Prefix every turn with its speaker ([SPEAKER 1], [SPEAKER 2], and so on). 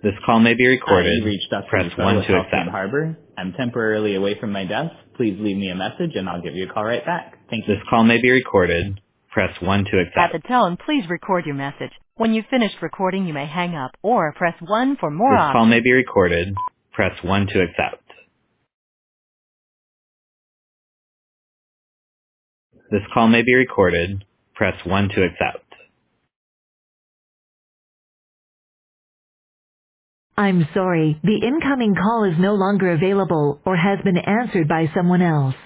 [SPEAKER 1] This call may be recorded.
[SPEAKER 2] You reached Dustin
[SPEAKER 1] Press
[SPEAKER 2] Russo
[SPEAKER 1] 1
[SPEAKER 2] with
[SPEAKER 1] to
[SPEAKER 2] Halcyon
[SPEAKER 1] accept.
[SPEAKER 2] Harbor. I'm temporarily away from my desk. Please leave me a message and I'll give you a call right back. Thank you.
[SPEAKER 1] This call may be recorded. Press 1 to
[SPEAKER 3] At
[SPEAKER 1] accept.
[SPEAKER 3] the tone, please record your message. When you've finished recording, you may hang up or press 1 for more
[SPEAKER 1] This call may
[SPEAKER 3] options.
[SPEAKER 1] be recorded. Press 1 to accept. This call may be recorded. Press 1 to accept.
[SPEAKER 4] I'm sorry, the incoming call is no longer available or has been answered by someone else.